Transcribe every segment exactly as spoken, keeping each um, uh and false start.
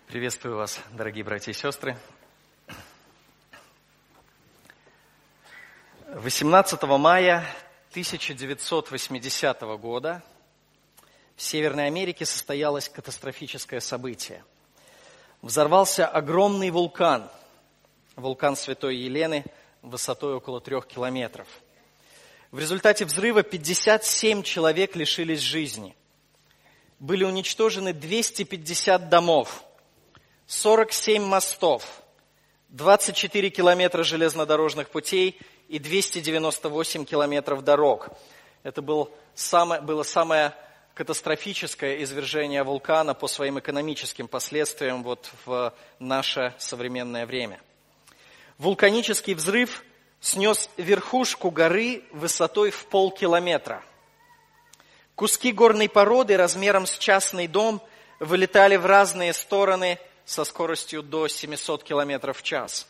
Приветствую вас, дорогие братья и сестры. восемнадцатого мая тысяча девятьсот восьмидесятого года в Северной Америке состоялось катастрофическое событие. Взорвался огромный вулкан, вулкан Святой Елены, высотой около трех километров. В результате взрыва пятьдесят семь человек лишились жизни. Были уничтожены двести пятьдесят домов, сорок семь мостов, двадцать четыре километра железнодорожных путей и двести девяносто восемь километров дорог. Это был самое, было самое катастрофическое извержение вулкана по своим экономическим последствиям вот в наше современное время. Вулканический взрыв снес верхушку горы высотой в полкилометра. Куски горной породы размером с частный дом вылетали в разные стороны со скоростью до семьсот километров в час.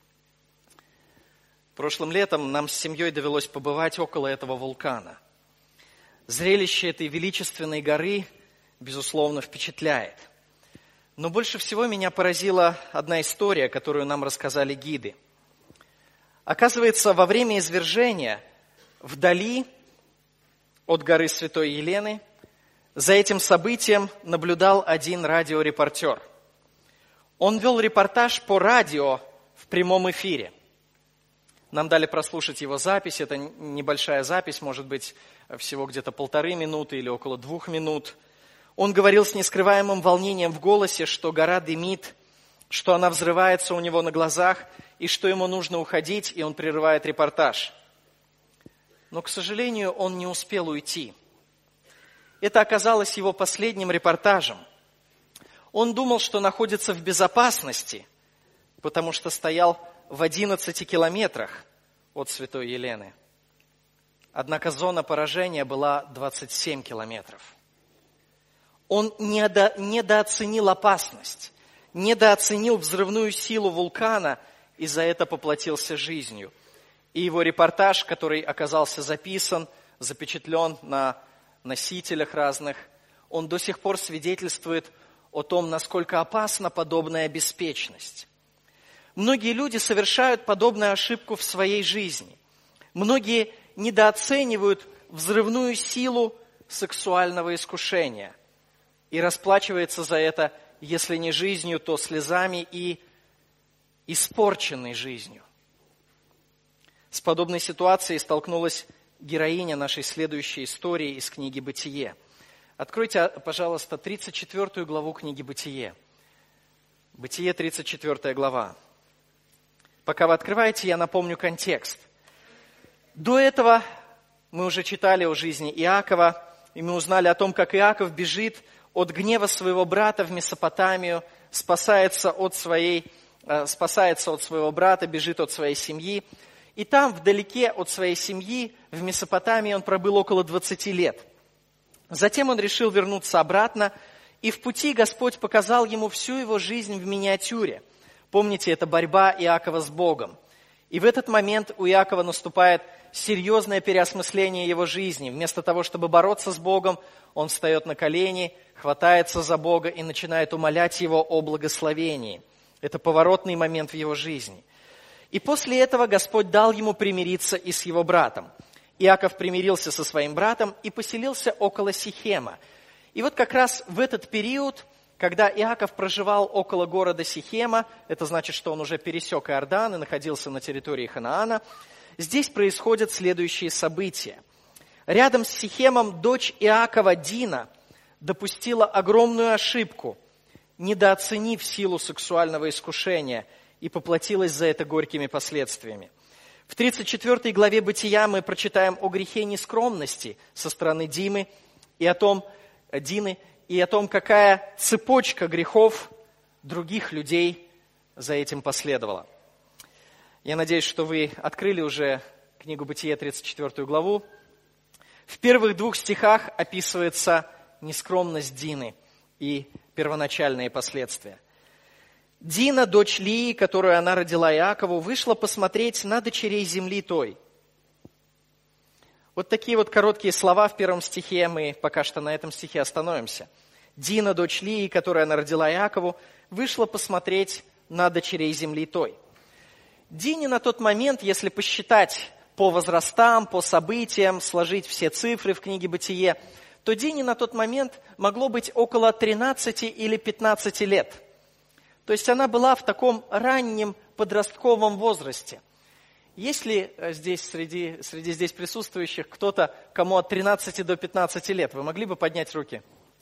Прошлым летом нам с семьей довелось побывать около этого вулкана. Зрелище этой величественной горы, безусловно, впечатляет. Но больше всего меня поразила одна история, которую нам рассказали гиды. Оказывается, во время извержения вдали от горы Святой Елены за этим событием наблюдал один радиорепортер. Он вел репортаж по радио в прямом эфире. Нам дали прослушать его запись. Это небольшая запись, может быть, всего где-то полторы минуты или около двух минут. Он говорил с нескрываемым волнением в голосе, что гора дымит, что она взрывается у него на глазах, и что ему нужно уходить, и он прерывает репортаж. Но, к сожалению, он не успел уйти. Это оказалось его последним репортажем. Он думал, что находится в безопасности, потому что стоял в одиннадцати километрах от Святой Елены. Однако зона поражения была двадцать семь километров. Он недо, недооценил опасность, недооценил взрывную силу вулкана и за это поплатился жизнью. И его репортаж, который оказался записан, запечатлен на носителях разных, он до сих пор свидетельствует о том, насколько опасна подобная беспечность. Многие люди совершают подобную ошибку в своей жизни. Многие недооценивают взрывную силу сексуального искушения и расплачиваются за это, если не жизнью, то слезами и испорченной жизнью. С подобной ситуацией столкнулась героиня нашей следующей истории из книги «Бытие». Откройте, пожалуйста, тридцать четвёртую главу книги «Бытие». Бытие, тридцать четвёртая глава. Пока вы открываете, я напомню контекст. До этого мы уже читали о жизни Иакова, и мы узнали о том, как Иаков бежит от гнева своего брата в Месопотамию, спасается от, своей, э, спасается от своего брата, бежит от своей семьи. И там, вдалеке от своей семьи, в Месопотамии, он пробыл около двадцати лет. Затем он решил вернуться обратно, и в пути Господь показал ему всю его жизнь в миниатюре. Помните, это борьба Иакова с Богом. И в этот момент у Иакова наступает серьезное переосмысление его жизни. Вместо того, чтобы бороться с Богом, он встает на колени, хватается за Бога и начинает умолять Его о благословении. Это поворотный момент в его жизни. И после этого Господь дал ему примириться и с его братом. Иаков примирился со своим братом и поселился около Сихема. И вот как раз в этот период, когда Иаков проживал около города Сихема, это значит, что он уже пересек Иордан и находился на территории Ханаана, здесь происходят следующие события. Рядом с Сихемом дочь Иакова Дина допустила огромную ошибку, недооценив силу сексуального искушения, и поплатилась за это горькими последствиями. В тридцать четвёртой главе Бытия мы прочитаем о грехе нескромности со стороны Димы и о том, Дины, и о том, какая цепочка грехов других людей за этим последовала. Я надеюсь, что вы открыли уже книгу Бытия, тридцать четвёртую главу. В первых двух стихах описывается нескромность Дины и первоначальные последствия. Дина, дочь Лии, которую она родила Иакову, вышла посмотреть на дочерей земли той. Вот такие вот короткие слова в первом стихе, мы пока что на этом стихе остановимся. Дина, дочь Лии, которую она родила Иакову, вышла посмотреть на дочерей земли той. Дине на тот момент, если посчитать по возрастам, по событиям, сложить все цифры в книге «Бытие», то Дине на тот момент могло быть около тринадцати или пятнадцати лет. То есть она была в таком раннем подростковом возрасте. Есть ли здесь, среди, среди здесь присутствующих кто-то, кому от тринадцати до пятнадцати лет? Вы могли бы поднять руки?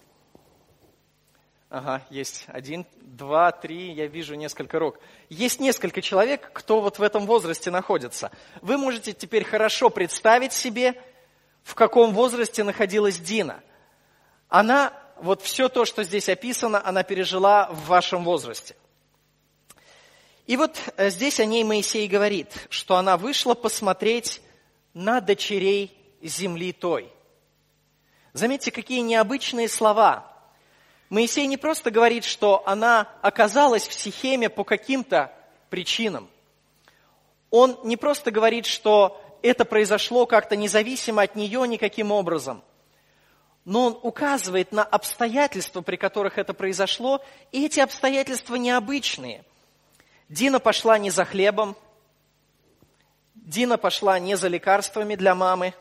Ага, есть один, два, три, я вижу несколько рук. Есть несколько человек, кто вот в этом возрасте находится. Вы можете теперь хорошо представить себе, в каком возрасте находилась Дина. Она, вот все то, что здесь описано, она пережила в вашем возрасте. И вот здесь о ней Моисей говорит, что она вышла посмотреть на дочерей земли той. Заметьте, какие необычные слова. Моисей не просто говорит, что она оказалась в Сихеме по каким-то причинам. Он не просто говорит, что это произошло как-то независимо от нее никаким образом. Но он указывает на обстоятельства, при которых это произошло, и эти обстоятельства необычные. Дина пошла не за хлебом, Дина пошла не за лекарствами для мамы,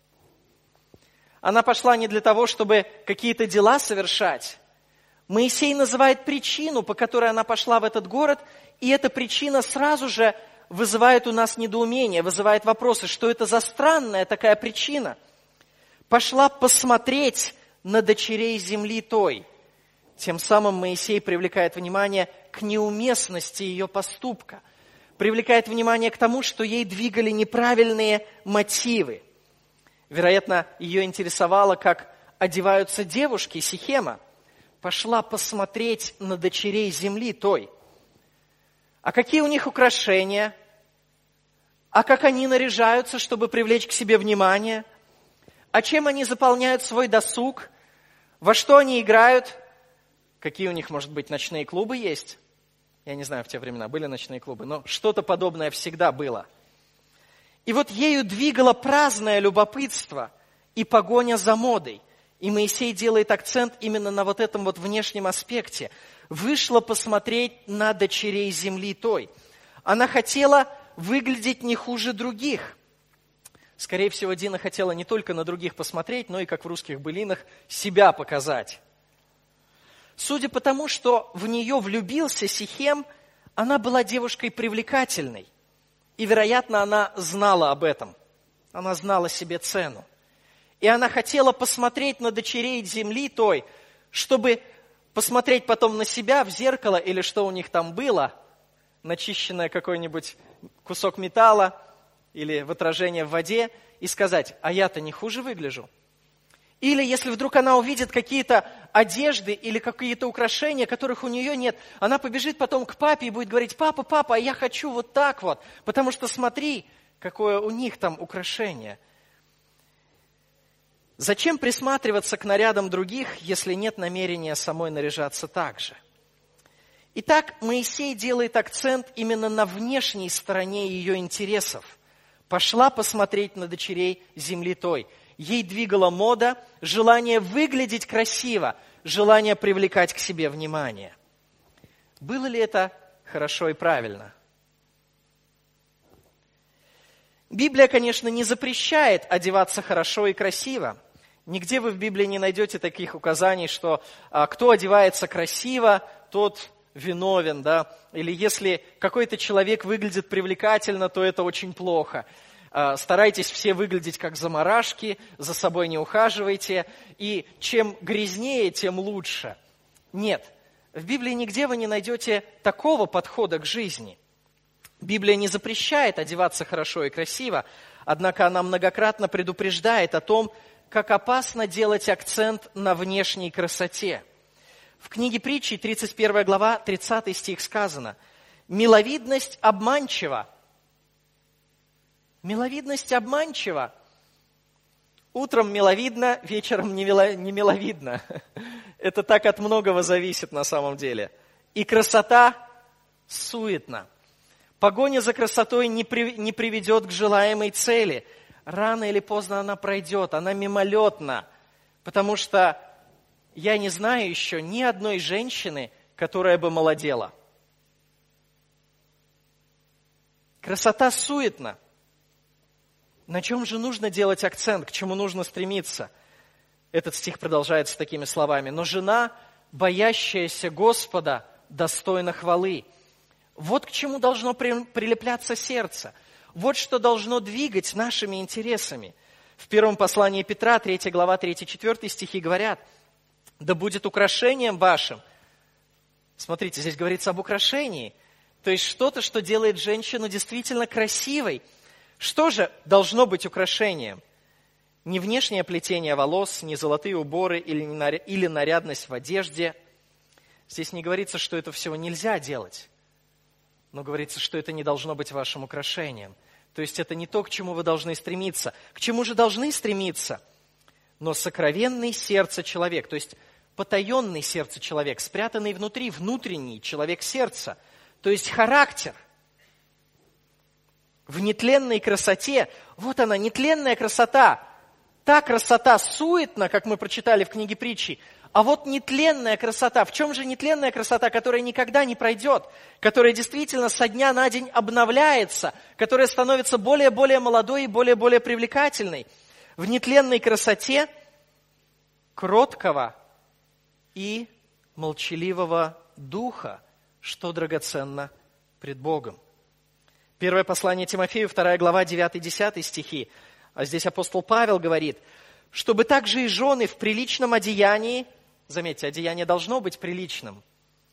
она пошла не для того, чтобы какие-то дела совершать. Моисей называет причину, по которой она пошла в этот город, и эта причина сразу же вызывает у нас недоумение, вызывает вопросы, что это за странная такая причина. Пошла посмотреть на дочерей земли той. Тем самым Моисей привлекает внимание к неуместности ее поступка, привлекает внимание к тому, что ей двигали неправильные мотивы. Вероятно, ее интересовало, как одеваются девушки Сихема. Пошла посмотреть на дочерей земли той. А какие у них украшения? А как они наряжаются, чтобы привлечь к себе внимание? А чем они заполняют свой досуг? Во что они играют? Какие у них, может быть, ночные клубы есть? Я не знаю, в те времена были ночные клубы, но что-то подобное всегда было. И вот ею двигало праздное любопытство и погоня за модой. И Моисей делает акцент именно на вот этом вот внешнем аспекте. Вышла посмотреть на дочерей земли той. Она хотела выглядеть не хуже других. Скорее всего, Дина хотела не только на других посмотреть, но и, как в русских былинах, себя показать. Судя по тому, что в нее влюбился Сихем, она была девушкой привлекательной. И, вероятно, она знала об этом. Она знала себе цену. И она хотела посмотреть на дочерей земли той, чтобы посмотреть потом на себя в зеркало или что у них там было, начищенное какой-нибудь кусок металла или в отражение в воде, и сказать, а я-то не хуже выгляжу. Или если вдруг она увидит какие-то одежды или какие-то украшения, которых у нее нет, она побежит потом к папе и будет говорить, папа, папа, а я хочу вот так вот, потому что смотри, какое у них там украшение. Зачем присматриваться к нарядам других, если нет намерения самой наряжаться так же? Итак, Моисей делает акцент именно на внешней стороне ее интересов. Пошла посмотреть на дочерей земли той. Ей двигала мода, желание выглядеть красиво, желание привлекать к себе внимание. Было ли это хорошо и правильно? Библия, конечно, не запрещает одеваться хорошо и красиво. Нигде вы в Библии не найдете таких указаний, что а, кто одевается красиво, тот виновен, да? Или если какой-то человек выглядит привлекательно, то это очень плохо. А, старайтесь все выглядеть как заморашки, за собой не ухаживайте, и чем грязнее, тем лучше. Нет, в Библии нигде вы не найдете такого подхода к жизни. Библия не запрещает одеваться хорошо и красиво, однако она многократно предупреждает о том, как опасно делать акцент на внешней красоте. В книге Притчи, тридцать первая глава, тридцатый стих сказано: «Миловидность обманчива». Миловидность обманчива. Утром миловидно, вечером не миловидно. Это так от многого зависит на самом деле. И красота суетна. Погоня за красотой не, при, не приведет к желаемой цели. Рано или поздно она пройдет, она мимолетна, потому что я не знаю еще ни одной женщины, которая бы молодела. Красота суетна. На чем же нужно делать акцент, к чему нужно стремиться? Этот стих продолжается такими словами. «Но жена, боящаяся Господа, достойна хвалы». Вот к чему должно прилепляться сердце. Вот что должно двигать нашими интересами. В первом послании Петра, третья глава, третий-четвёртый стихи говорят: «Да будет украшением вашим». Смотрите, здесь говорится об украшении. То есть что-то, что делает женщину действительно красивой. Что же должно быть украшением? Не внешнее плетение волос, не золотые уборы или нарядность в одежде. Здесь не говорится, что это всего нельзя делать. Но говорится, что это не должно быть вашим украшением. То есть это не то, к чему вы должны стремиться. К чему же должны стремиться? Но сокровенный сердце человек, то есть потаенный сердце человек, спрятанный внутри, внутренний человек сердца, то есть характер. В нетленной красоте, вот она, нетленная красота, та красота суетна, как мы прочитали в книге притчи, а вот нетленная красота, в чем же нетленная красота, которая никогда не пройдет, которая действительно со дня на день обновляется, которая становится более-более молодой и более-более привлекательной? В нетленной красоте кроткого и молчаливого духа, что драгоценно пред Богом. Первое послание Тимофею, вторая глава, девятый-десятый стихи. А здесь апостол Павел говорит: «Чтобы также и жены в приличном одеянии», заметьте, одеяние должно быть приличным,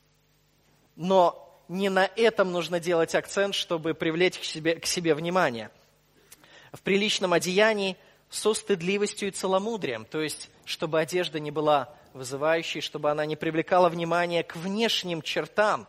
но не на этом нужно делать акцент, чтобы привлечь к себе, к себе внимание. В приличном одеянии со стыдливостью и целомудрием, то есть, чтобы одежда не была вызывающей, чтобы она не привлекала внимание к внешним чертам,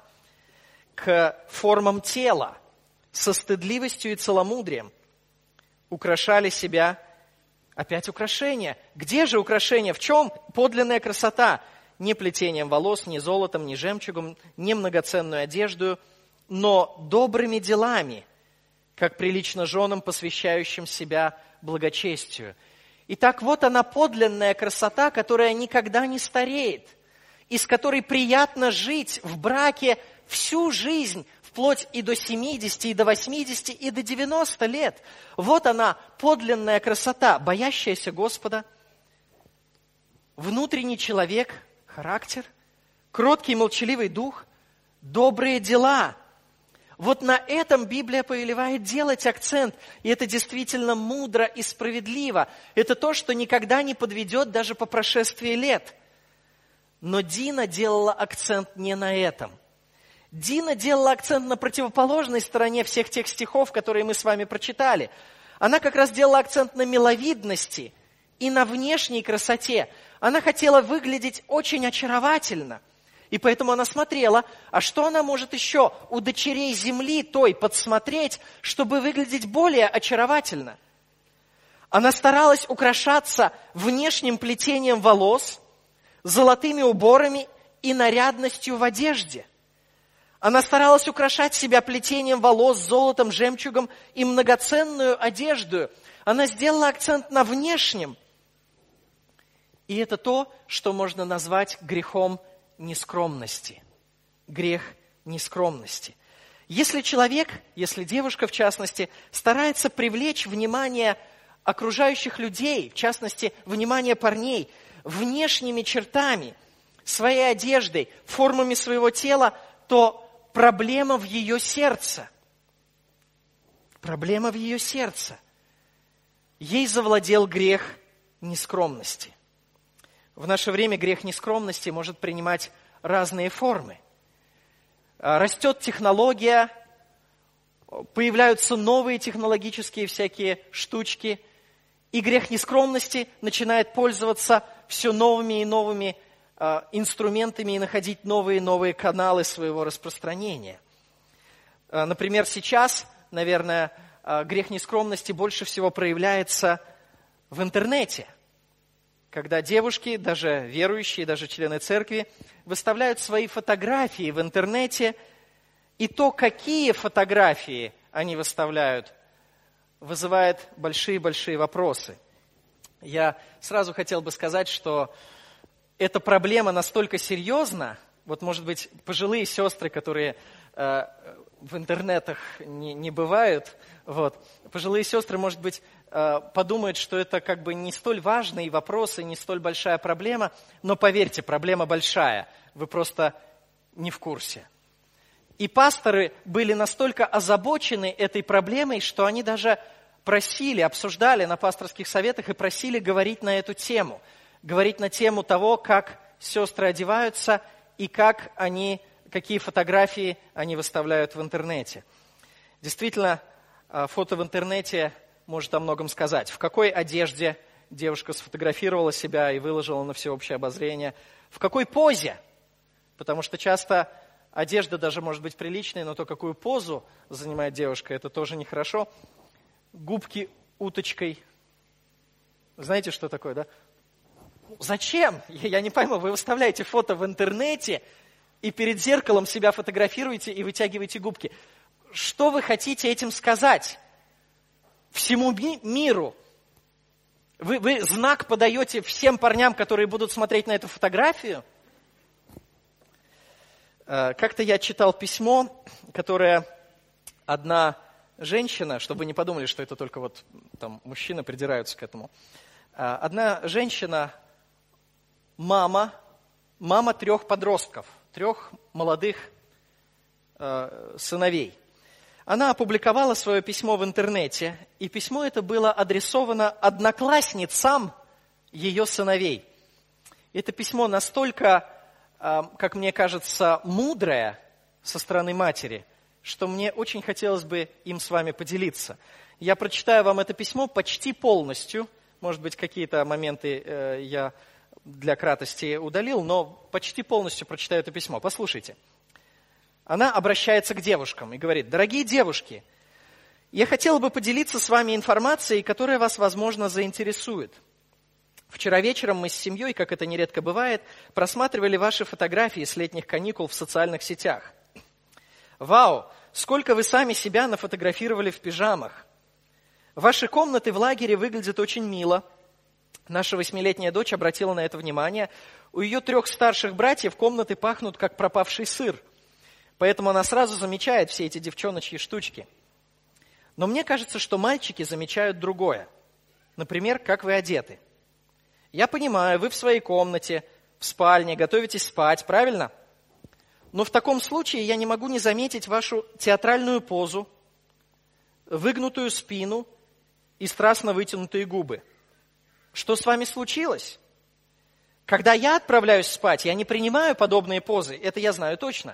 к формам тела, со стыдливостью и целомудрием украшали себя. Опять украшения. Где же украшения? В чем подлинная красота? Не плетением волос, не золотом, не жемчугом, не многоценную одежду, но добрыми делами, как прилично женам, посвящающим себя благочестию. Итак, вот она подлинная красота, которая никогда не стареет, и с которой приятно жить в браке всю жизнь, вплоть и до семидесяти, и до восьмидесяти, и до девяноста лет. Вот она, подлинная красота, боящаяся Господа, внутренний человек, характер, кроткий и молчаливый дух, добрые дела. Вот на этом Библия повелевает делать акцент, и это действительно мудро и справедливо. Это то, что никогда не подведет даже по прошествии лет. Но Дина делала акцент не на этом. Дина делала акцент на противоположной стороне всех тех стихов, которые мы с вами прочитали. Она как раз делала акцент на миловидности и на внешней красоте. Она хотела выглядеть очень очаровательно. И поэтому она смотрела, а что она может еще у дочерей земли той подсмотреть, чтобы выглядеть более очаровательно. Она старалась украшаться внешним плетением волос, золотыми уборами и нарядностью в одежде. Она старалась украшать себя плетением волос, золотом, жемчугом и многоценную одежду. Она сделала акцент на внешнем. И это то, что можно назвать грехом нескромности. Грех нескромности. Если человек, если девушка в частности, старается привлечь внимание окружающих людей, в частности, внимание парней, внешними чертами, своей одеждой, формами своего тела, то проблема в ее сердце. Проблема в ее сердце. Ей завладел грех нескромности. В наше время грех нескромности может принимать разные формы. Растет технология, появляются новые технологические всякие штучки, и грех нескромности начинает пользоваться все новыми и новыми инструментами и находить новые и новые каналы своего распространения. Например, сейчас, наверное, грех нескромности больше всего проявляется в интернете, когда девушки, даже верующие, даже члены церкви, выставляют свои фотографии в интернете, и то, какие фотографии они выставляют, вызывает большие-большие вопросы. Я сразу хотел бы сказать, что эта проблема настолько серьезна, вот, может быть, пожилые сестры, которые э, в интернетах не, не бывают, вот, пожилые сестры, может быть, э, подумают, что это как бы не столь важный вопрос и не столь большая проблема, но поверьте, проблема большая, вы просто не в курсе. И пасторы были настолько озабочены этой проблемой, что они даже просили, обсуждали на пасторских советах и просили говорить на эту тему. Говорить на тему того, как сестры одеваются и как они, какие фотографии они выставляют в интернете. Действительно, фото в интернете может о многом сказать. В какой одежде девушка сфотографировала себя и выложила на всеобщее обозрение, в какой позе, потому что часто одежда даже может быть приличной, но то, какую позу занимает девушка, это тоже нехорошо. Губки уточкой. Знаете, что такое, да? Зачем? Я не пойму, вы выставляете фото в интернете и перед зеркалом себя фотографируете и вытягиваете губки. Что вы хотите этим сказать? Всему ми- миру. Вы, вы знак подаете всем парням, которые будут смотреть на эту фотографию? Как-то я читал письмо, которое одна женщина, чтобы вы не подумали, что это только вот там мужчины придираются к этому. Одна женщина, мама, мама трех подростков, трех молодых э, сыновей. Она опубликовала свое письмо в интернете, и письмо это было адресовано одноклассницам ее сыновей. Это письмо настолько, э, как мне кажется, мудрое со стороны матери, что мне очень хотелось бы им с вами поделиться. Я прочитаю вам это письмо почти полностью. Может быть, какие-то моменты э, я для кратости удалил, но почти полностью прочитаю это письмо. Послушайте. Она обращается к девушкам и говорит: «Дорогие девушки, я хотела бы поделиться с вами информацией, которая вас, возможно, заинтересует. Вчера вечером мы с семьей, как это нередко бывает, просматривали ваши фотографии с летних каникул в социальных сетях. Вау, сколько вы сами себя нафотографировали в пижамах. Ваши комнаты в лагере выглядят очень мило. Наша восьмилетняя дочь обратила на это внимание. У ее трех старших братьев комнаты пахнут, как пропавший сыр. Поэтому она сразу замечает все эти девчоночьи штучки. Но мне кажется, что мальчики замечают другое. Например, как вы одеты. Я понимаю, вы в своей комнате, в спальне, готовитесь спать, правильно? Но в таком случае я не могу не заметить вашу театральную позу, выгнутую спину и страстно вытянутые губы. Что с вами случилось? Когда я отправляюсь спать, я не принимаю подобные позы, это я знаю точно.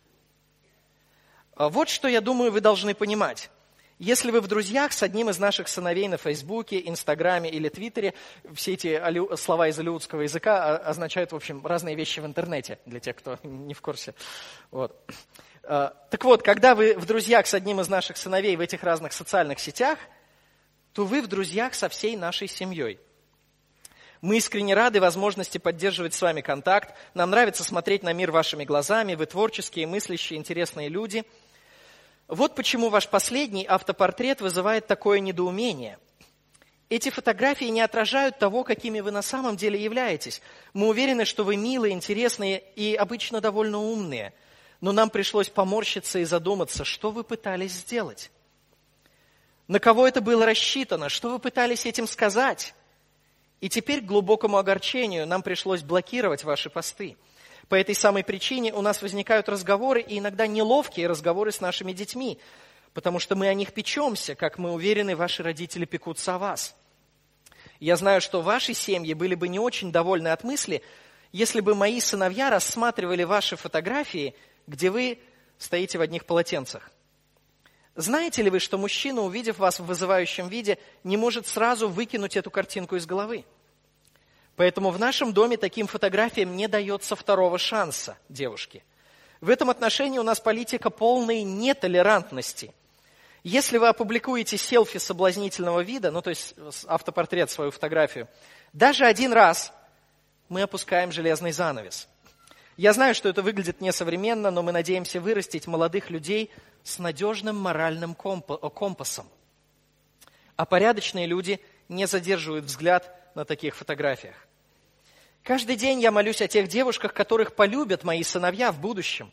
Вот что, я думаю, вы должны понимать. Если вы в друзьях с одним из наших сыновей на Фейсбуке, Инстаграме или Твиттере, все эти слова из алеутского языка означают, в общем, разные вещи в интернете, для тех, кто не в курсе. Вот. Так вот, когда вы в друзьях с одним из наших сыновей в этих разных социальных сетях, то вы в друзьях со всей нашей семьей. Мы искренне рады возможности поддерживать с вами контакт. Нам нравится смотреть на мир вашими глазами. Вы творческие, мыслящие, интересные люди. Вот почему ваш последний автопортрет вызывает такое недоумение. Эти фотографии не отражают того, какими вы на самом деле являетесь. Мы уверены, что вы милые, интересные и обычно довольно умные. Но нам пришлось поморщиться и задуматься, что вы пытались сделать. На кого это было рассчитано? Что вы пытались этим сказать? И теперь, к глубокому огорчению, нам пришлось блокировать ваши посты. По этой самой причине у нас возникают разговоры, и иногда неловкие разговоры с нашими детьми, потому что мы о них печемся, как мы уверены, ваши родители пекутся о вас. Я знаю, что ваши семьи были бы не очень довольны от мысли, если бы мои сыновья рассматривали ваши фотографии, где вы стоите в одних полотенцах. Знаете ли вы, что мужчина, увидев вас в вызывающем виде, не может сразу выкинуть эту картинку из головы? Поэтому в нашем доме таким фотографиям не дается второго шанса, девушки. В этом отношении у нас политика полной нетолерантности. Если вы опубликуете селфи соблазнительного вида, ну то есть автопортрет, свою фотографию, даже один раз мы опускаем железный занавес. Я знаю, что это выглядит несовременно, но мы надеемся вырастить молодых людей с надежным моральным компасом. А порядочные люди не задерживают взгляд на таких фотографиях. Каждый день я молюсь о тех девушках, которых полюбят мои сыновья в будущем.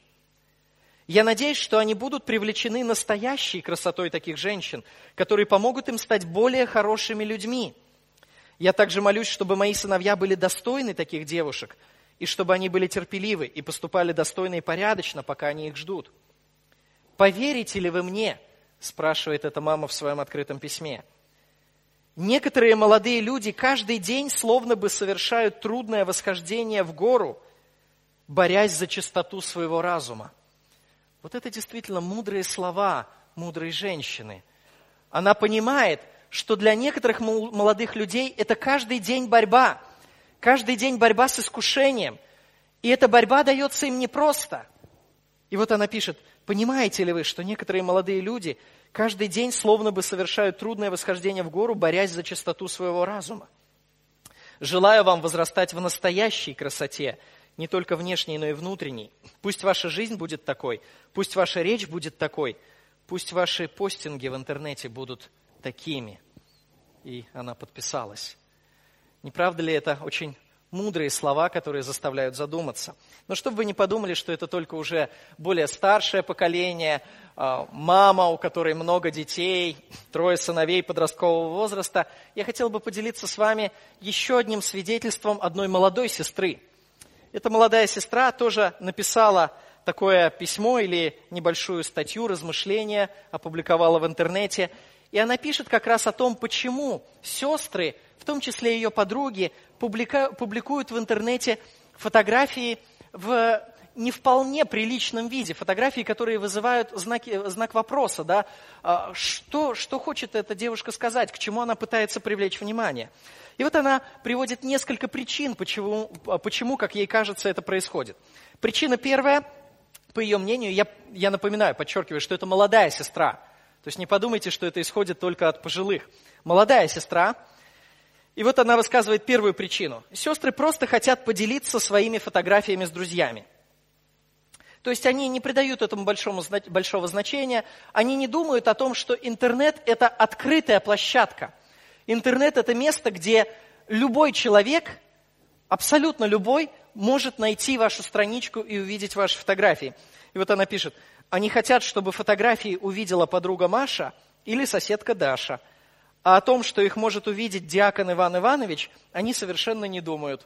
Я надеюсь, что они будут привлечены настоящей красотой таких женщин, которые помогут им стать более хорошими людьми. Я также молюсь, чтобы мои сыновья были достойны таких девушек, и чтобы они были терпеливы и поступали достойно и порядочно, пока они их ждут. «Поверите ли вы мне?» – спрашивает эта мама в своем открытом письме. Некоторые молодые люди каждый день словно бы совершают трудное восхождение в гору, борясь за чистоту своего разума. Вот это действительно мудрые слова мудрой женщины. Она понимает, что для некоторых молодых людей это каждый день борьба, каждый день борьба с искушением. И эта борьба дается им непросто. И вот она пишет: понимаете ли вы, что некоторые молодые люди каждый день словно бы совершают трудное восхождение в гору, борясь за чистоту своего разума? Желаю вам возрастать в настоящей красоте, не только внешней, но и внутренней. Пусть ваша жизнь будет такой, пусть ваша речь будет такой, пусть ваши постинги в интернете будут такими. И она подписалась. Не правда ли это очень мудрые слова, которые заставляют задуматься? Но чтобы вы не подумали, что это только уже более старшее поколение, мама, у которой много детей, трое сыновей подросткового возраста, я хотел бы поделиться с вами еще одним свидетельством одной молодой сестры. Эта молодая сестра тоже написала такое письмо или небольшую статью, размышления, опубликовала в интернете. И она пишет как раз о том, почему сестры, в том числе ее подруги, публика, публикуют в интернете фотографии в не вполне приличном виде, фотографии, которые вызывают знаки, знак вопроса. Да? Что, что хочет эта девушка сказать, к чему она пытается привлечь внимание? И вот она приводит несколько причин, почему, почему, как ей кажется, это происходит. Причина первая, по ее мнению, я, я напоминаю, подчеркиваю, что это молодая сестра. То есть не подумайте, что это исходит только от пожилых. Молодая сестра. И вот она высказывает первую причину. Сестры просто хотят поделиться своими фотографиями с друзьями. То есть они не придают этому большому, большого значения. Они не думают о том, что интернет – это открытая площадка. Интернет – это место, где любой человек, абсолютно любой, может найти вашу страничку и увидеть ваши фотографии. И вот она пишет: они хотят, чтобы фотографии увидела подруга Маша или соседка Даша. А о том, что их может увидеть диакон Иван Иванович, они совершенно не думают.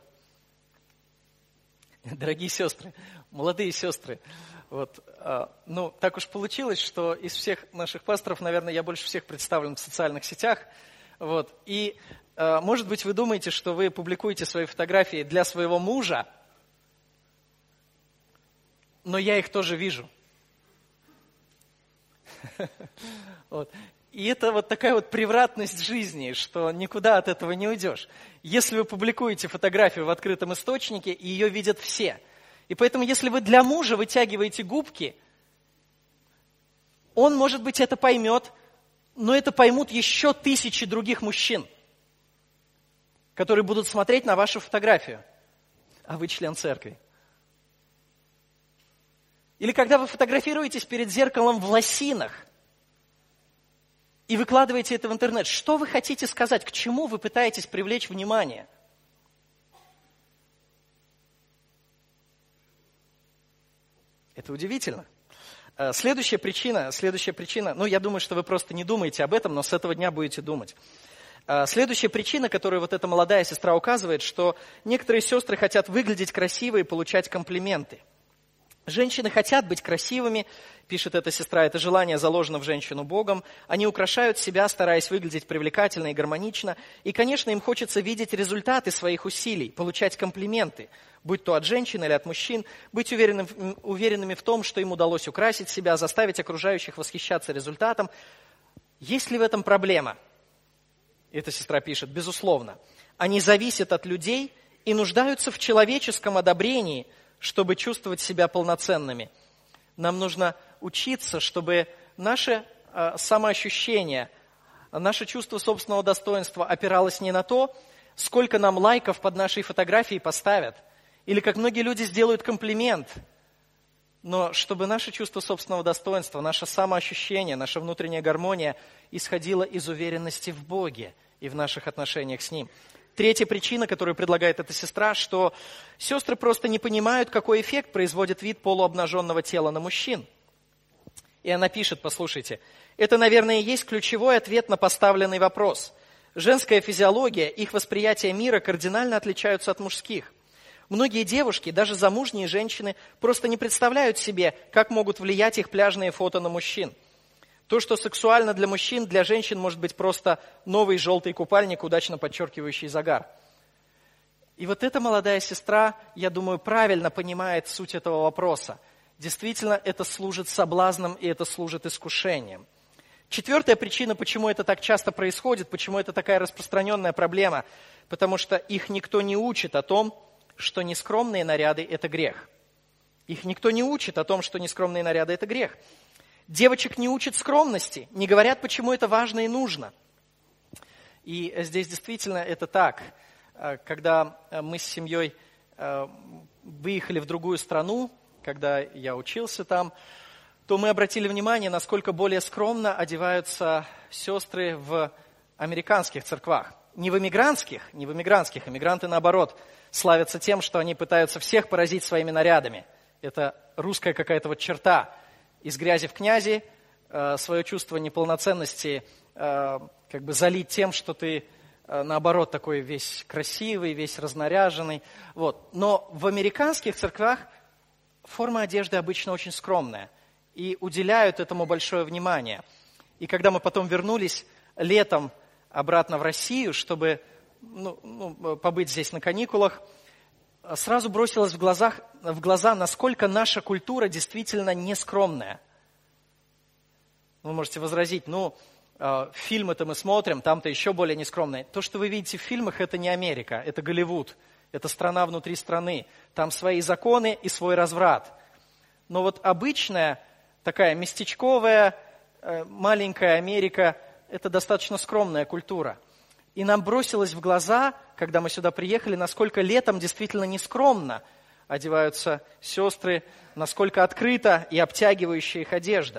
Дорогие сестры, молодые сестры, вот, ну, так уж получилось, что из всех наших пасторов, наверное, я больше всех представлен в социальных сетях. Вот, и, может быть, вы думаете, что вы публикуете свои фотографии для своего мужа, но я их тоже вижу. Вот. И это вот такая вот превратность жизни, что никуда от этого не уйдешь. Если вы публикуете фотографию в открытом источнике, ее видят все. И поэтому, если вы для мужа вытягиваете губки, он, может быть, это поймет, но это поймут еще тысячи других мужчин, которые будут смотреть на вашу фотографию, а вы член церкви. Или когда вы фотографируетесь перед зеркалом в лосинах и выкладываете это в интернет, что вы хотите сказать, к чему вы пытаетесь привлечь внимание? Это удивительно. Следующая причина, следующая причина, ну, я думаю, что вы просто не думаете об этом, но с этого дня будете думать. Следующая причина, которую вот эта молодая сестра указывает, что некоторые сестры хотят выглядеть красиво и получать комплименты. Женщины хотят быть красивыми, пишет эта сестра, это желание заложено в женщину Богом. Они украшают себя, стараясь выглядеть привлекательно и гармонично. И, конечно, им хочется видеть результаты своих усилий, получать комплименты, будь то от женщин или от мужчин, быть уверенным, уверенными в том, что им удалось украсить себя, заставить окружающих восхищаться результатом. Есть ли в этом проблема? Эта сестра пишет, безусловно. Они зависят от людей и нуждаются в человеческом одобрении, чтобы чувствовать себя полноценными. Нам нужно учиться, чтобы наше э, самоощущение, наше чувство собственного достоинства опиралось не на то, сколько нам лайков под нашей фотографией поставят, или как многие люди сделают комплимент, но чтобы наше чувство собственного достоинства, наше самоощущение, наша внутренняя гармония исходило из уверенности в Боге и в наших отношениях с Ним. Третья причина, которую предлагает эта сестра, что сестры просто не понимают, какой эффект производит вид полуобнаженного тела на мужчин. И она пишет, послушайте, это, наверное, и есть ключевой ответ на поставленный вопрос. Женская физиология, их восприятие мира кардинально отличаются от мужских. Многие девушки, даже замужние женщины, просто не представляют себе, как могут влиять их пляжные фото на мужчин. То, что сексуально для мужчин, для женщин может быть просто новый желтый купальник, удачно подчеркивающий загар. И вот эта молодая сестра, я думаю, правильно понимает суть этого вопроса. Действительно, это служит соблазном и это служит искушением. Четвертая причина, почему это так часто происходит, почему это такая распространенная проблема, потому что их никто не учит о том, что нескромные наряды – это грех. Их никто не учит о том, что нескромные наряды – это грех. Девочек не учат скромности, не говорят, почему это важно и нужно. И здесь действительно это так. Когда мы с семьей выехали в другую страну, когда я учился там, то мы обратили внимание, насколько более скромно одеваются сестры в американских церквах. Не в эмигрантских, не в эмигрантских. Эмигранты, наоборот, славятся тем, что они пытаются всех поразить своими нарядами. Это русская какая-то вот черта. Из грязи в князи, э, свое чувство неполноценности э, как бы залить тем, что ты, э, наоборот, такой весь красивый, весь разнаряженный. Вот. Но в американских церквах форма одежды обычно очень скромная. И уделяют этому большое внимание. И когда мы потом вернулись летом обратно в Россию, чтобы ну, ну, побыть здесь на каникулах, сразу бросилось в, глазах, в глаза, насколько наша культура действительно нескромная. Вы можете возразить, ну, э, фильмы-то мы смотрим, там-то еще более нескромные. То, что вы видите в фильмах, это не Америка, это Голливуд, это страна внутри страны. Там свои законы и свой разврат. Но вот обычная, такая местечковая, э, маленькая Америка, это достаточно скромная культура. И нам бросилось в глаза, когда мы сюда приехали, насколько летом действительно нескромно одеваются сестры, насколько открыта и обтягивающая их одежда.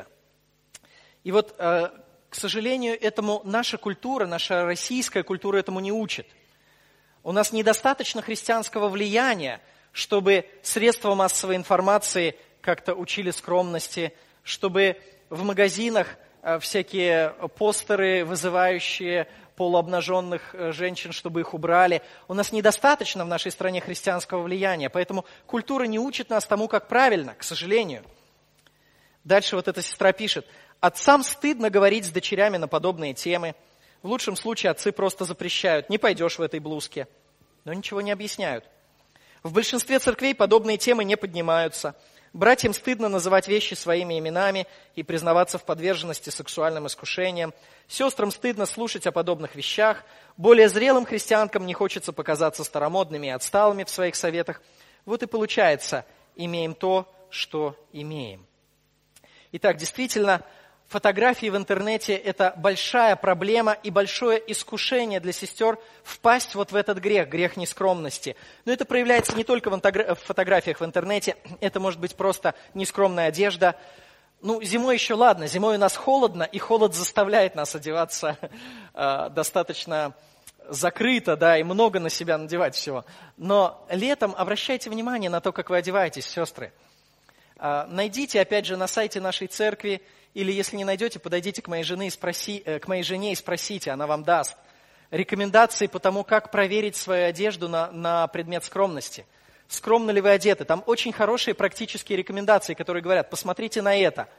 И вот, э, к сожалению, этому наша культура, наша российская культура этому не учит. У нас недостаточно христианского влияния, чтобы средства массовой информации как-то учили скромности, чтобы в магазинах э, всякие постеры, вызывающие полуобнаженных женщин, чтобы их убрали. У нас недостаточно в нашей стране христианского влияния, поэтому культура не учит нас тому, как правильно, к сожалению. Дальше вот эта сестра пишет. Отцам стыдно говорить с дочерями на подобные темы. В лучшем случае отцы просто запрещают. Не пойдешь в этой блузке. Но ничего не объясняют. В большинстве церквей подобные темы не поднимаются. Братьям стыдно называть вещи своими именами и признаваться в подверженности сексуальным искушениям. Сестрам стыдно слушать о подобных вещах. Более зрелым христианкам не хочется показаться старомодными и отсталыми в своих советах. Вот и получается, имеем то, что имеем. Итак, действительно, фотографии в интернете – это большая проблема и большое искушение для сестер впасть вот в этот грех, грех нескромности. Но это проявляется не только в фотографиях в интернете, это может быть просто нескромная одежда. Ну, зимой еще ладно, зимой у нас холодно, и холод заставляет нас одеваться э, достаточно закрыто, да, и много на себя надевать всего. Но летом обращайте внимание на то, как вы одеваетесь, сестры. Э, найдите, опять же, на сайте нашей церкви, или если не найдете, подойдите к моей, жене и спроси, э, к моей жене и спросите, она вам даст рекомендации по тому, как проверить свою одежду на, на предмет скромности. Скромно ли вы одеты? Там очень хорошие практические рекомендации, которые говорят, посмотрите на это.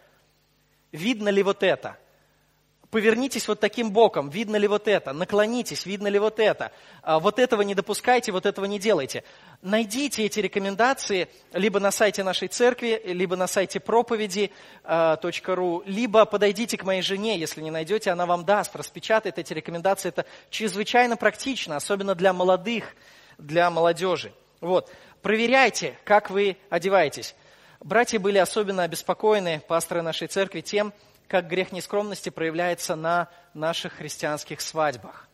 Видно ли вот это? Повернитесь вот таким боком, видно ли вот это? Наклонитесь, видно ли вот это? Вот этого не допускайте, вот этого не делайте. Найдите эти рекомендации либо на сайте нашей церкви, либо на сайте проповеди точка ру, либо подойдите к моей жене, если не найдете, она вам даст, распечатает эти рекомендации. Это чрезвычайно практично, особенно для молодых, для молодежи. Вот. Проверяйте, как вы одеваетесь. Братья были особенно обеспокоены, пасторы нашей церкви, тем, как грех нескромности проявляется на наших христианских свадьбах.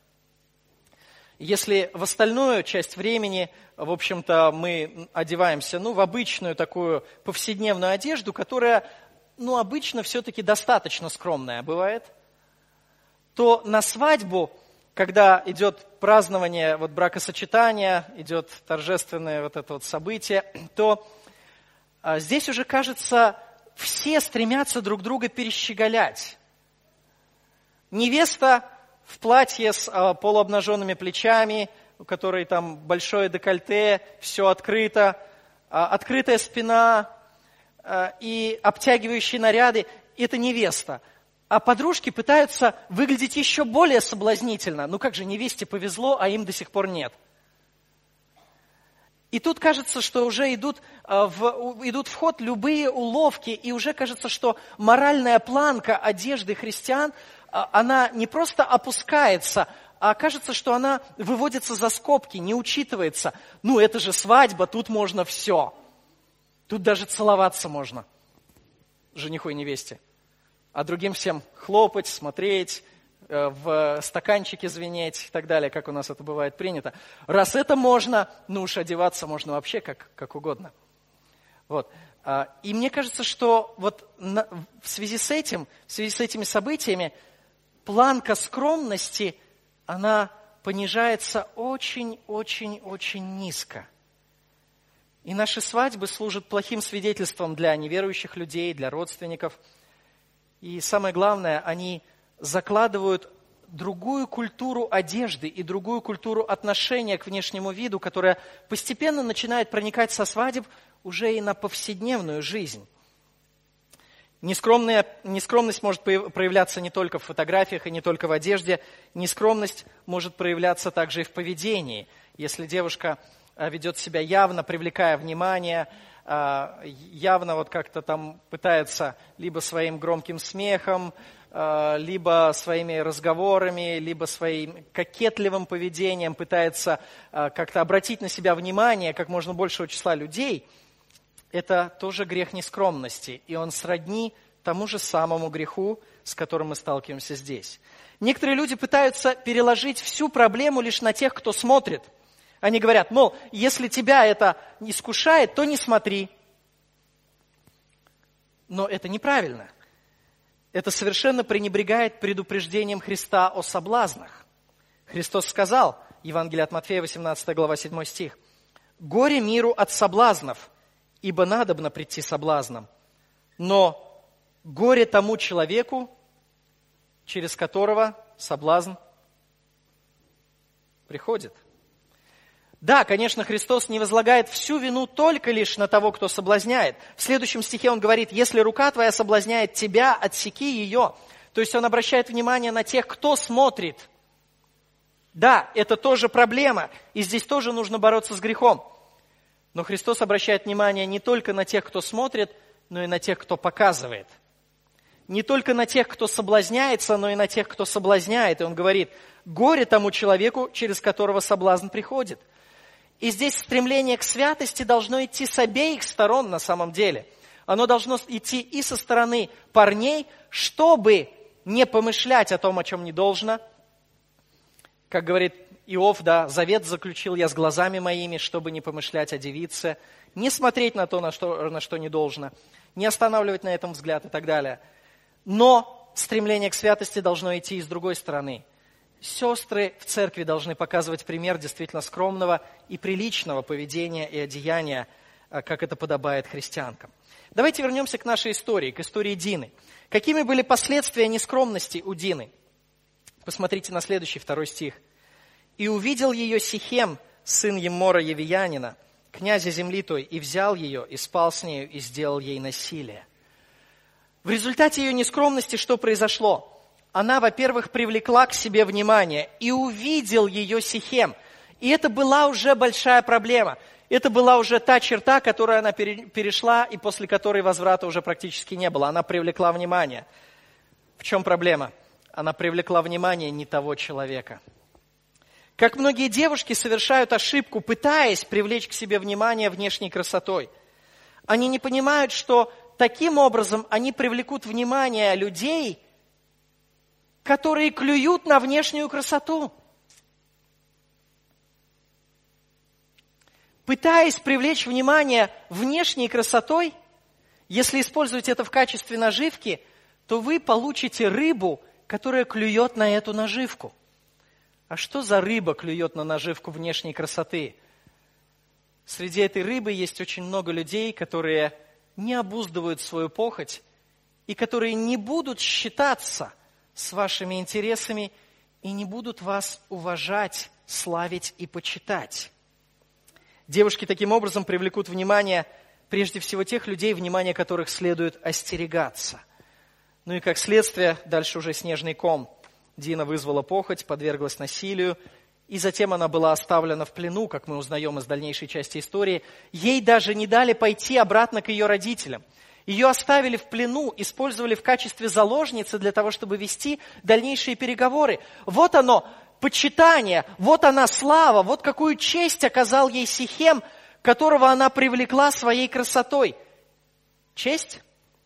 Если в остальную часть времени, в общем-то, мы одеваемся ну, в обычную такую повседневную одежду, которая ну, обычно все-таки достаточно скромная бывает, то на свадьбу когда идет празднование вот бракосочетания, идет торжественное вот это вот событие, то а, здесь уже, кажется, все стремятся друг друга перещеголять. Невеста в платье с а, полуобнаженными плечами, у которой там большое декольте, все открыто, а, открытая спина а, и обтягивающие наряды – это невеста. А подружки пытаются выглядеть еще более соблазнительно. Ну как же, невесте повезло, а им до сих пор нет. И тут кажется, что уже идут в, идут в ход любые уловки, и уже кажется, что моральная планка одежды христиан, она не просто опускается, а кажется, что она выводится за скобки, не учитывается. Ну это же свадьба, тут можно все. Тут даже целоваться можно жениху и невесте. А другим всем хлопать, смотреть, в стаканчике звенеть и так далее, как у нас это бывает принято. Раз это можно, ну уж одеваться можно вообще как, как угодно. Вот. И мне кажется, что вот на, в связи с этим, в связи с этими событиями, планка скромности, она понижается очень-очень-очень низко. И наши свадьбы служат плохим свидетельством для неверующих людей, для родственников. И самое главное, они закладывают другую культуру одежды и другую культуру отношения к внешнему виду, которая постепенно начинает проникать со свадеб уже и на повседневную жизнь. Нескромная, нескромность может проявляться не только в фотографиях и не только в одежде. Нескромность может проявляться также и в поведении. Если девушка ведет себя явно, привлекая внимание, явно вот как-то там пытается либо своим громким смехом, либо своими разговорами, либо своим кокетливым поведением пытается как-то обратить на себя внимание как можно большего числа людей, это тоже грех нескромности, и он сродни тому же самому греху, с которым мы сталкиваемся здесь. Некоторые люди пытаются переложить всю проблему лишь на тех, кто смотрит. Они говорят, мол, если тебя это искушает, то не смотри. Но это неправильно. Это совершенно пренебрегает предупреждением Христа о соблазнах. Христос сказал, Евангелие от Матфея, восемнадцатая глава, седьмой стих, «Горе миру от соблазнов, ибо надобно прийти соблазном, но горе тому человеку, через которого соблазн приходит». Да, конечно, Христос не возлагает всю вину только лишь на того, кто соблазняет. В следующем стихе он говорит, если рука твоя соблазняет тебя, отсеки ее. То есть он обращает внимание на тех, кто смотрит. Да, это тоже проблема, и здесь тоже нужно бороться с грехом. Но Христос обращает внимание не только на тех, кто смотрит, но и на тех, кто показывает. Не только на тех, кто соблазняется, но и на тех, кто соблазняет. И он говорит, горе тому человеку, через которого соблазн приходит. И здесь стремление к святости должно идти с обеих сторон на самом деле. Оно должно идти и со стороны парней, чтобы не помышлять о том, о чем не должно. Как говорит Иов, да, завет заключил я с глазами моими, чтобы не помышлять о девице, не смотреть на то, на что, на что не должно, не останавливать на этом взгляд и так далее. Но стремление к святости должно идти и с другой стороны. Сестры в церкви должны показывать пример действительно скромного и приличного поведения и одеяния, как это подобает христианкам. Давайте вернемся к нашей истории, к истории Дины. Какими были последствия нескромности у Дины? Посмотрите на следующий, второй стих. «И увидел ее Сихем, сын Еммора Евиянина, князя земли той, и взял ее, и спал с нею, и сделал ей насилие». В результате ее нескромности что произошло? Она, во-первых, привлекла к себе внимание, и увидел ее Сихем. И это была уже большая проблема. Это была уже та черта, которую она перешла, и после которой возврата уже практически не было. Она привлекла внимание. В чем проблема? Она привлекла внимание не того человека. Как многие девушки совершают ошибку, пытаясь привлечь к себе внимание внешней красотой. Они не понимают, что таким образом они привлекут внимание людей, которые клюют на внешнюю красоту. Пытаясь привлечь внимание внешней красотой, если использовать это в качестве наживки, то вы получите рыбу, которая клюет на эту наживку. а что за рыба клюет на наживку внешней красоты? Среди этой рыбы есть очень много людей, которые не обуздывают свою похоть и которые не будут считаться с вашими интересами и не будут вас уважать, славить и почитать. Девушки таким образом привлекут внимание прежде всего тех людей, внимание которых следует остерегаться. Ну и как следствие, дальше уже снежный ком. Дина вызвала похоть, подверглась насилию, и затем она была оставлена в плену, как мы узнаем из дальнейшей части истории. Ей даже не дали пойти обратно к ее родителям. Ее оставили в плену, использовали в качестве заложницы для того, чтобы вести дальнейшие переговоры. Вот оно, почитание, вот она слава, вот какую честь оказал ей Сихем, которого она привлекла своей красотой. Честь?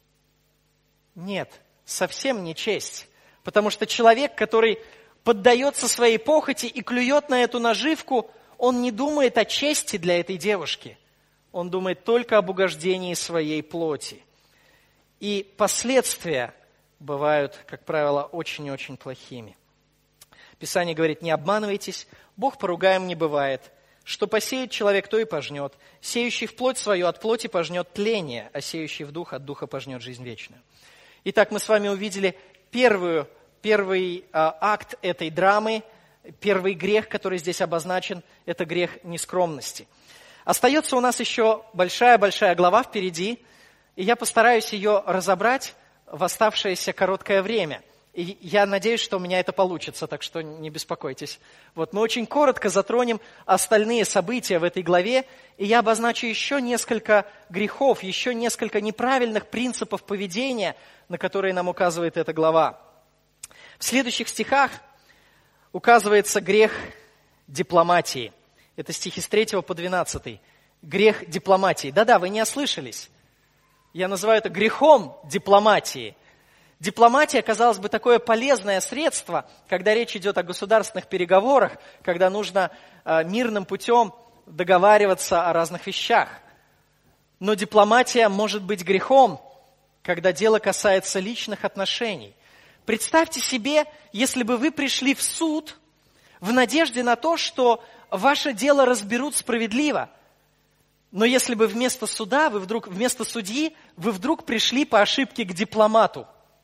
Нет, совсем не честь. Потому что человек, который поддается своей похоти и клюет на эту наживку, он не думает о чести для этой девушки. Он думает только об угождении своей плоти. И последствия бывают, как правило, очень-очень плохими. Писание говорит: не обманывайтесь, Бог поругаем не бывает. Что посеет человек, то и пожнет. Сеющий в плоть свою от плоти пожнет тление, а сеющий в дух от духа пожнет жизнь вечную. Итак, мы с вами увидели первую, первый а, акт этой драмы, первый грех, который здесь обозначен, это грех нескромности. Остается у нас еще большая-большая глава впереди, и я постараюсь ее разобрать в оставшееся короткое время. И я надеюсь, что у меня это получится, так что не беспокойтесь. Вот, мы очень коротко затронем остальные события в этой главе, и я обозначу еще несколько грехов, еще несколько неправильных принципов поведения, на которые нам указывает эта глава. В следующих стихах указывается грех дипломатии. Это стихи с третьего по двенадцатый. Грех дипломатии. Да-да, вы не ослышались. Я называю это грехом дипломатии. Дипломатия, казалось бы, такое полезное средство, когда речь идет о государственных переговорах, когда нужно э, мирным путем договариваться о разных вещах. Но дипломатия может быть грехом, когда дело касается личных отношений. Представьте себе, если бы вы пришли в суд в надежде на то, что ваше дело разберут справедливо. Но если бы вместо суда, вы вдруг, вместо судьи, вы вдруг пришли по ошибке к дипломату.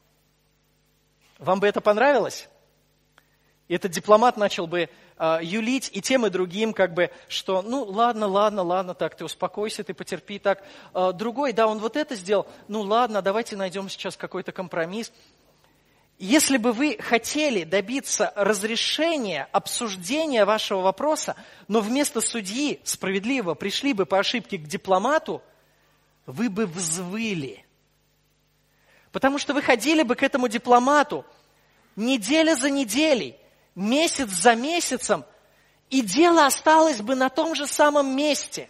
Вам бы это понравилось? И этот дипломат начал бы э, юлить и тем, и другим, как бы, что, ну, ладно, ладно, ладно, так, ты успокойся, ты потерпи, так. Э, другой, да, он вот это сделал, ну, ладно, давайте найдем сейчас какой-то компромисс. Если бы вы хотели добиться разрешения, обсуждения вашего вопроса, но вместо судьи справедливо пришли бы по ошибке к дипломату, вы бы взвыли. Потому что вы ходили бы к этому дипломату неделя за неделей, месяц за месяцем, и дело осталось бы на том же самом месте.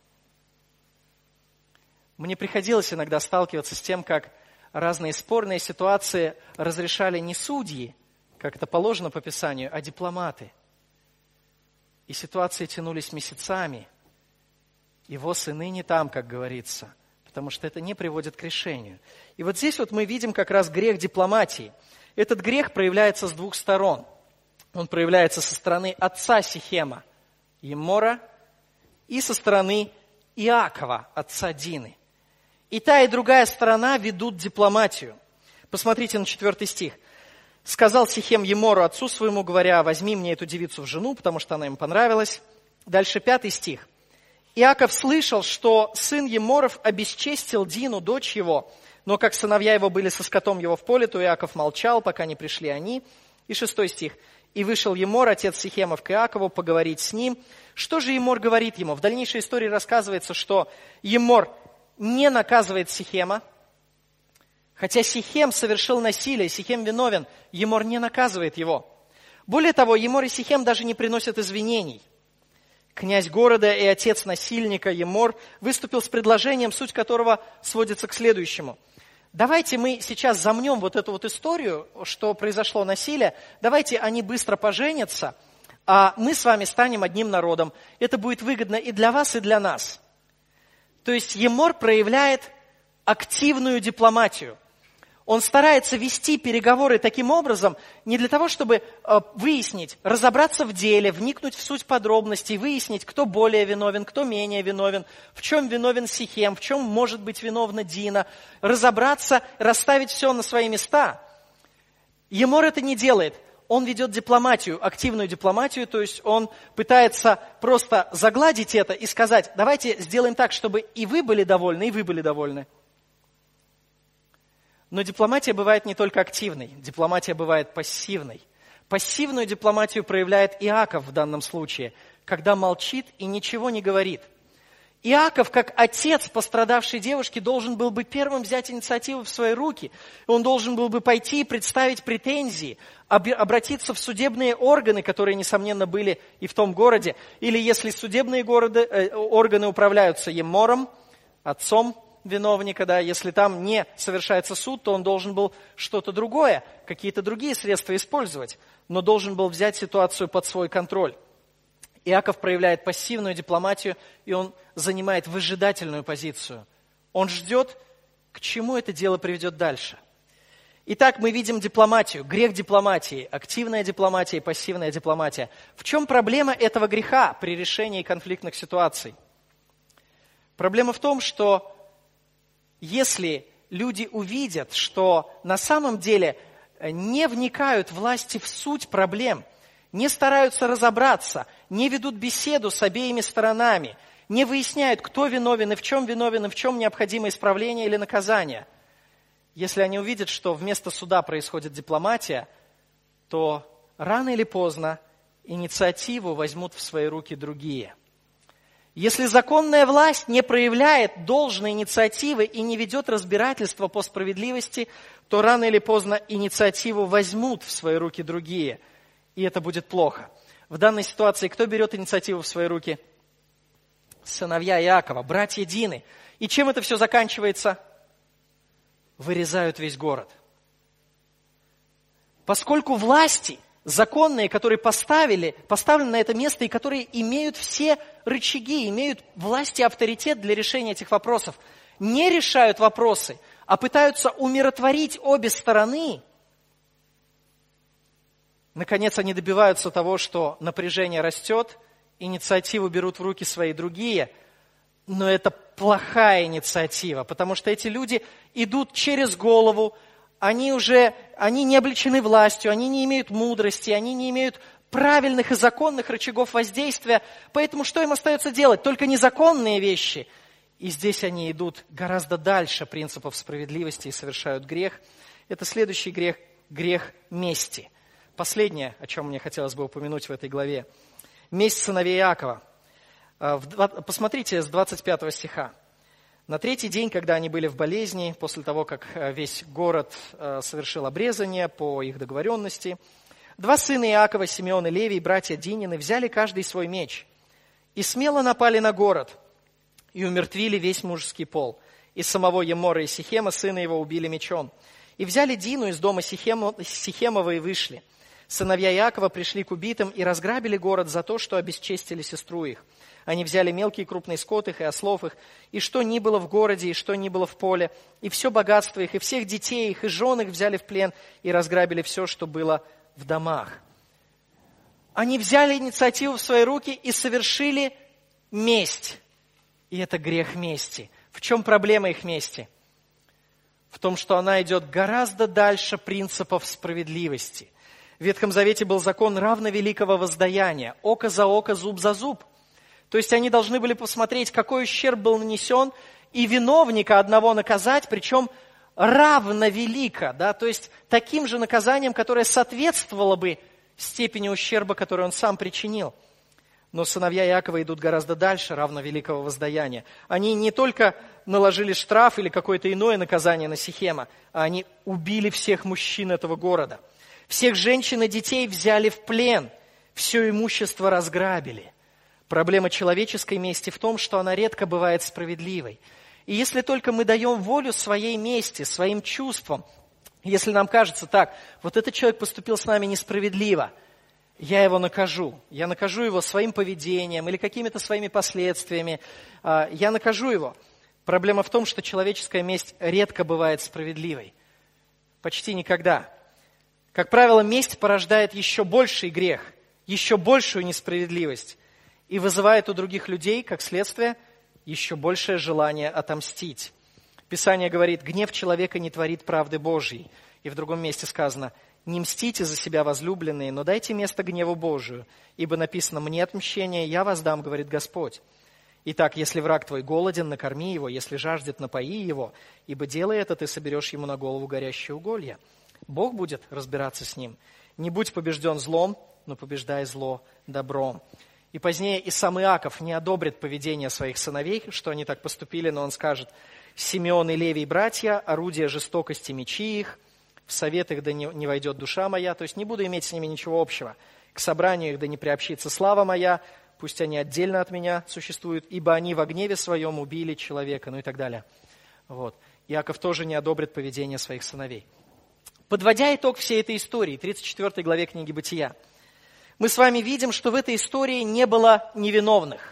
Мне приходилось иногда сталкиваться с тем, как разные спорные ситуации разрешали не судьи, как это положено по Писанию, а дипломаты. И ситуации тянулись месяцами. Его сыны не там, как говорится, потому что это не приводит к решению. И вот здесь вот мы видим как раз грех дипломатии. Этот грех проявляется с двух сторон. Он проявляется со стороны отца Сихема, Еммора, и со стороны Иакова, отца Дины. И та, и другая сторона ведут дипломатию. Посмотрите на четвертый стих. «Сказал Сихем Еммору, отцу своему, говоря, возьми мне эту девицу в жену, потому что она ему понравилась». Дальше пятый стих. «Иаков слышал, что сын Емморов обесчестил Дину, дочь его, но как сыновья его были со скотом его в поле, то Иаков молчал, пока не пришли они». И шестой стих. «И вышел Еммор, отец Сихемов, к Иакову, поговорить с ним». Что же Еммор говорит ему? В дальнейшей истории рассказывается, что Еммор не наказывает Сихема, хотя Сихем совершил насилие, Сихем виновен, Еммор не наказывает его. Более того, Еммор и Сихем даже не приносят извинений. Князь города и отец насильника Еммор выступил с предложением, суть которого сводится к следующему. Давайте мы сейчас замнем вот эту вот историю, что произошло насилие, давайте они быстро поженятся, а мы с вами станем одним народом. Это будет выгодно и для вас, и для нас. То есть Еммор проявляет активную дипломатию. Он старается вести переговоры таким образом не для того, чтобы выяснить, разобраться в деле, вникнуть в суть подробностей, выяснить, кто более виновен, кто менее виновен, в чем виновен Сихем, в чем может быть виновна Дина, разобраться, расставить все на свои места. Емор это не делает. Он ведет дипломатию, активную дипломатию, то есть он пытается просто загладить это и сказать, давайте сделаем так, чтобы и вы были довольны, и вы были довольны. Но дипломатия бывает не только активной, дипломатия бывает пассивной. Пассивную дипломатию проявляет Иаков в данном случае, когда молчит и ничего не говорит. Иаков, как отец пострадавшей девушки, должен был бы первым взять инициативу в свои руки. Он должен был бы пойти и представить претензии, обратиться в судебные органы, которые, несомненно, были и в том городе. Или если судебные города, э, органы управляются емором, отцом виновника, да, если там не совершается суд, то он должен был что-то другое, какие-то другие средства использовать, но должен был взять ситуацию под свой контроль. Иаков проявляет пассивную дипломатию, и он занимает выжидательную позицию. Он ждет, к чему это дело приведет дальше. Итак, мы видим дипломатию, грех дипломатии, активная дипломатия и пассивная дипломатия. В чем проблема этого греха при решении конфликтных ситуаций? Проблема в том, что если люди увидят, что на самом деле не вникают власти в суть проблем, не стараются разобраться, не ведут беседу с обеими сторонами, не выясняют, кто виновен и в чем виновен, и в чем необходимо исправление или наказание. Если они увидят, что вместо суда происходит дипломатия, то рано или поздно инициативу возьмут в свои руки другие. Если законная власть не проявляет должной инициативы и не ведет разбирательства по справедливости, то рано или поздно инициативу возьмут в свои руки другие, и это будет плохо. В данной ситуации кто берет инициативу в свои руки? Сыновья Иакова, братья Дины. И чем это все заканчивается? Вырезают весь город. Поскольку власти законные, которые поставили, поставлены на это место и которые имеют все рычаги, имеют власть и авторитет для решения этих вопросов, не решают вопросы, а пытаются умиротворить обе стороны, наконец они добиваются того, что напряжение растет, инициативу берут в руки свои другие, но это плохая инициатива, потому что эти люди идут через голову, они уже, они не облечены властью, они не имеют мудрости, они не имеют правильных и законных рычагов воздействия, поэтому что им остается делать? Только незаконные вещи. И здесь они идут гораздо дальше принципов справедливости и совершают грех. Это следующий грех, грех мести. Последнее, о чем мне хотелось бы упомянуть в этой главе. Месть сыновей Иакова. Посмотрите с двадцать пятого стиха. На третий день, когда они были в болезни, после того, как весь город совершил обрезание по их договоренности, два сына Иакова, Симеон и Левий, братья Динины, взяли каждый свой меч и смело напали на город и умертвили весь мужеский пол. И самого Емора и Сихема, сына его, убили мечом. И взяли Дину из дома Сихема, Сихемова и вышли. Сыновья Иакова пришли к убитым и разграбили город за то, что обесчестили сестру их. Они взяли мелкий и крупный скот их, и ослов их, и что ни было в городе, и что ни было в поле, и все богатство их, и всех детей их, и жен их взяли в плен, и разграбили все, что было в домах. Они взяли инициативу в свои руки и совершили месть. И это грех мести. В чем проблема их мести? В том, что она идет гораздо дальше принципов справедливости. В Ветхом Завете был закон равновеликого воздаяния. Око за око, зуб за зуб. То есть они должны были посмотреть, какой ущерб был нанесен, и виновника одного наказать, причем равновелико, да, то есть таким же наказанием, которое соответствовало бы степени ущерба, который он сам причинил. Но сыновья Иакова идут гораздо дальше равновеликого воздаяния. Они не только наложили штраф или какое-то иное наказание на Сихема, а они убили всех мужчин этого города. Всех женщин и детей взяли в плен, все имущество разграбили. Проблема человеческой мести в том, что она редко бывает справедливой. И если только мы даем волю своей мести, своим чувствам, если нам кажется так, вот этот человек поступил с нами несправедливо, я его накажу. Я накажу его своим поведением или какими-то своими последствиями. Я накажу его. Проблема в том, что человеческая месть редко бывает справедливой. Почти никогда. Как правило, месть порождает еще больший грех, еще большую несправедливость и вызывает у других людей, как следствие, еще большее желание отомстить. Писание говорит: гнев человека не творит правды Божьей. И в другом месте сказано: не мстите за себя, возлюбленные, но дайте место гневу Божию, ибо написано: мне отмщение, я воздам, говорит Господь. Итак, если враг твой голоден, накорми его, если жаждет, напои его, ибо делая это, ты соберешь ему на голову горящие уголья. Бог будет разбираться с ним. Не будь побежден злом, но побеждай зло добром. И позднее и сам Иаков не одобрит поведение своих сыновей, что они так поступили, но он скажет: Симеон и Левий, братья, орудия жестокости мечи их, в совет их да не, не войдет душа моя, то есть не буду иметь с ними ничего общего. К собранию их да не приобщится слава моя, пусть они отдельно от меня существуют, ибо они во гневе своем убили человека, ну и так далее. Вот. Иаков тоже не одобрит поведение своих сыновей. Подводя итог всей этой истории, тридцать четвёртой главе книги Бытия, мы с вами видим, что в этой истории не было невиновных.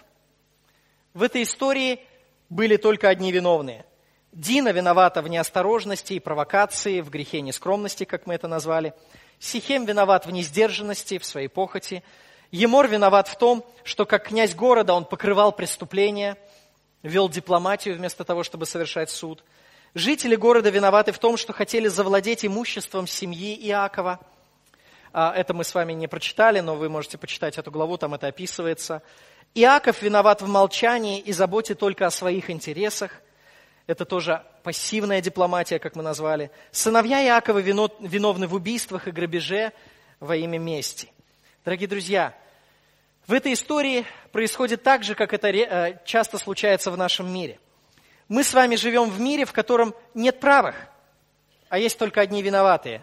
В этой истории были только одни виновные. Дина виновата в неосторожности и провокации, в грехе нескромности, как мы это назвали. Сихем виноват в несдержанности, в своей похоти. Емор виноват в том, что как князь города он покрывал преступления, вел дипломатию вместо того, чтобы совершать суд. Жители города виноваты в том, что хотели завладеть имуществом семьи Иакова. Это мы с вами не прочитали, но вы можете почитать эту главу, там это описывается. Иаков виноват в молчании и заботе только о своих интересах. Это тоже пассивная дипломатия, как мы назвали. Сыновья Иакова виновны в убийствах и грабеже во имя мести. Дорогие друзья, в этой истории происходит так же, как это часто случается в нашем мире. Мы с вами живем в мире, в котором нет правых, а есть только одни виноватые.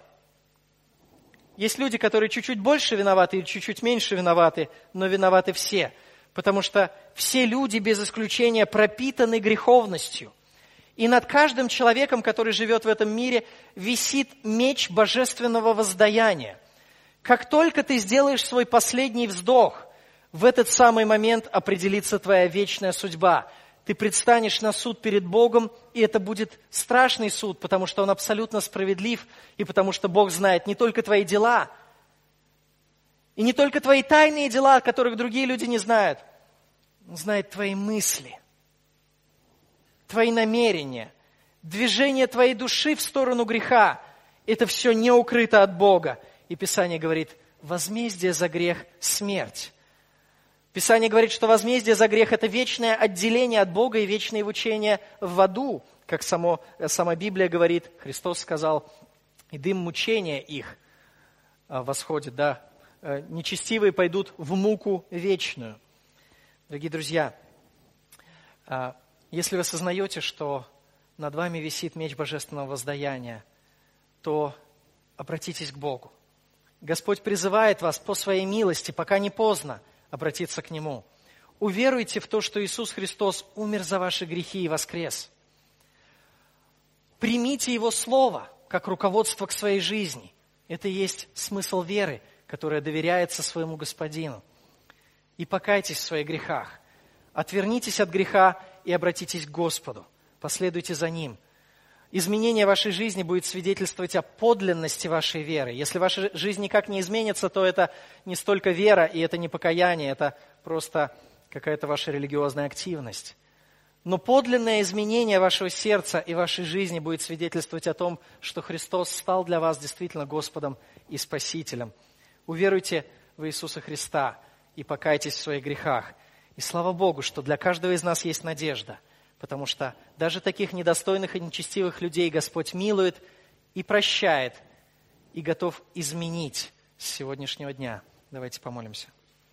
Есть люди, которые чуть-чуть больше виноваты или чуть-чуть меньше виноваты, но виноваты все, потому что все люди без исключения пропитаны греховностью. И над каждым человеком, который живет в этом мире, висит меч божественного воздаяния. Как только ты сделаешь свой последний вздох, в этот самый момент определится твоя вечная судьба. Ты предстанешь на суд перед Богом, и это будет страшный суд, потому что Он абсолютно справедлив, и потому что Бог знает не только твои дела, и не только твои тайные дела, которых другие люди не знают. Он знает твои мысли, твои намерения, движение твоей души в сторону греха. Это все не укрыто от Бога. И Писание говорит: возмездие за грех – смерть. Писание говорит, что возмездие за грех – это вечное отделение от Бога и вечное мучение в аду. Как само, сама Библия говорит, Христос сказал: и дым мучения их восходит, да, нечестивые пойдут в муку вечную. Дорогие друзья, если вы сознаете, что над вами висит меч божественного воздаяния, то обратитесь к Богу. Господь призывает вас по своей милости, пока не поздно, обратиться к Нему. Уверуйте в то, что Иисус Христос умер за ваши грехи и воскрес. Примите Его Слово как руководство к своей жизни. Это и есть смысл веры, которая доверяется своему Господину. И покайтесь в своих грехах. Отвернитесь от греха и обратитесь к Господу. Последуйте за Ним. Изменение вашей жизни будет свидетельствовать о подлинности вашей веры. Если ваша жизнь никак не изменится, то это не столько вера, и это не покаяние, это просто какая-то ваша религиозная активность. Но подлинное изменение вашего сердца и вашей жизни будет свидетельствовать о том, что Христос стал для вас действительно Господом и Спасителем. Уверуйте в Иисуса Христа и покайтесь в своих грехах. И слава Богу, что для каждого из нас есть надежда. Потому что даже таких недостойных и нечестивых людей Господь милует и прощает, и готов изменить с сегодняшнего дня. Давайте помолимся.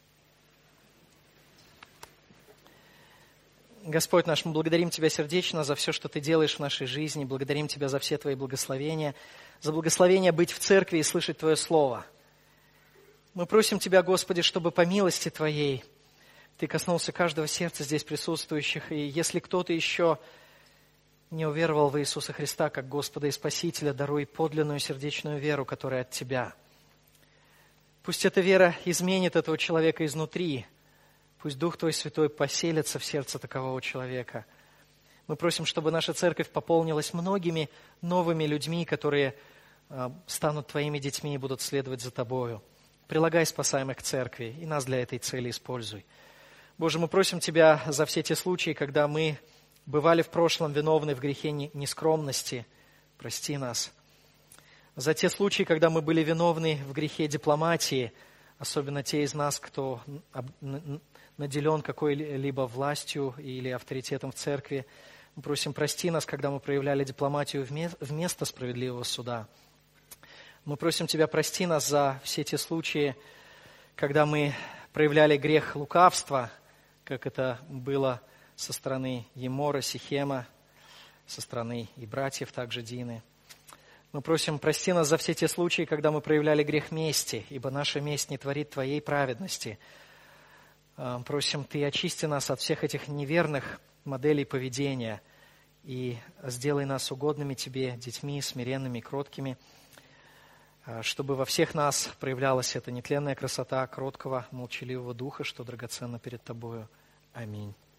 Господь наш, мы благодарим Тебя сердечно за все, что Ты делаешь в нашей жизни. Благодарим Тебя за все Твои благословения, за благословение быть в церкви и слышать Твое Слово. Мы просим Тебя, Господи, чтобы по милости Твоей Ты коснулся каждого сердца здесь присутствующих, и если кто-то еще не уверовал в Иисуса Христа как Господа и Спасителя, даруй подлинную сердечную веру, которая от Тебя. Пусть эта вера изменит этого человека изнутри, пусть Дух Твой Святой поселится в сердце такового человека. Мы просим, чтобы наша церковь пополнилась многими новыми людьми, которые станут Твоими детьми и будут следовать за Тобою. Прилагай спасаемых к церкви и нас для этой цели используй. Боже, мы просим Тебя за все те случаи, когда мы бывали в прошлом виновны в грехе нескромности. Прости нас. За те случаи, когда мы были виновны в грехе дипломатии, особенно те из нас, кто наделен какой-либо властью или авторитетом в церкви. Мы просим, прости нас, когда мы проявляли дипломатию вместо справедливого суда. Мы просим Тебя, прости нас за все те случаи, когда мы проявляли грех лукавства, как это было со стороны Емора, Сихема, со стороны и братьев также Дины. Мы просим, прости нас за все те случаи, когда мы проявляли грех мести, ибо наша месть не творит Твоей праведности. Просим, Ты очисти нас от всех этих неверных моделей поведения и сделай нас угодными Тебе, детьми, смиренными, кроткими, чтобы во всех нас проявлялась эта нетленная красота кроткого, молчаливого духа, что драгоценно перед Тобою. Аминь.